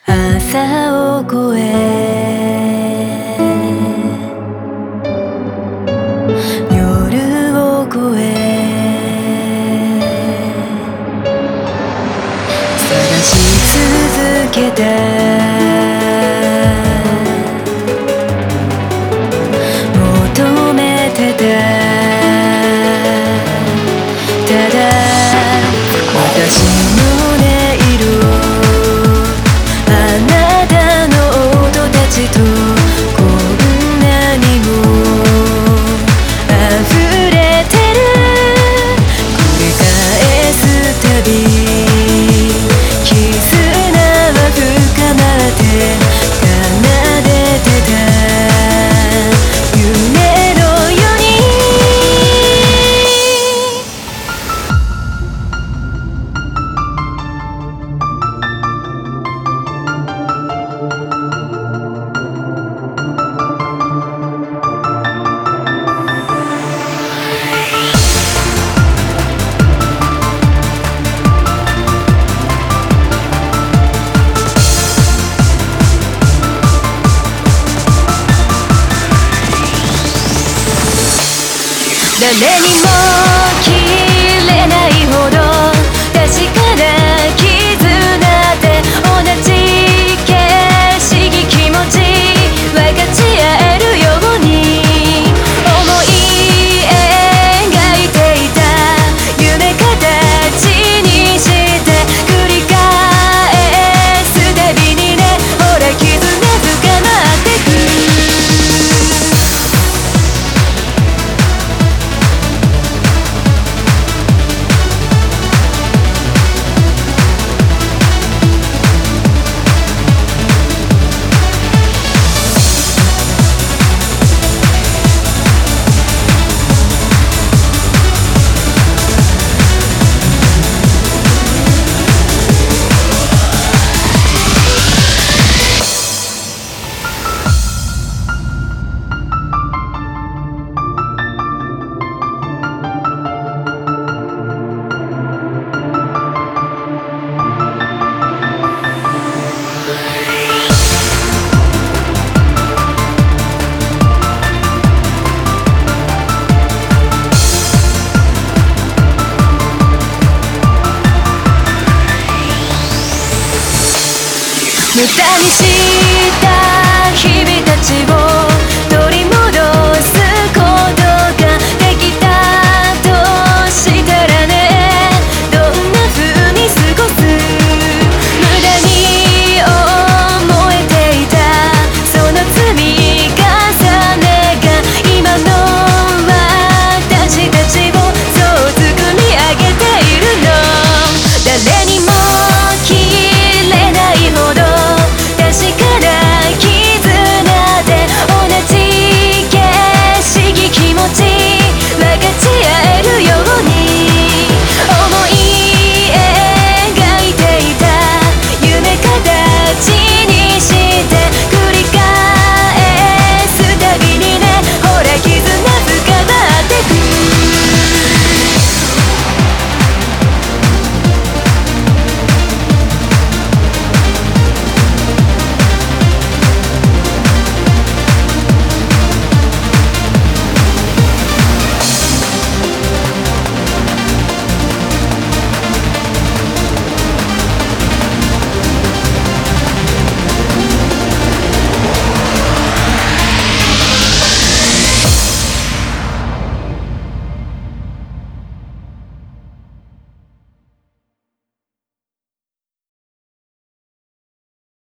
朝を越え夜を越え探し続けた求めてたただ私の音色あなたの音たちとこんなにも溢れてる繰り返すたび絆は深まって奏でてた夢のように誰にも切れないほど確かな絆で同じ景色気持ち分かち合えるように思い描いていた夢形にして繰り返すたびにねほら絆深まってく無駄にした日々たちを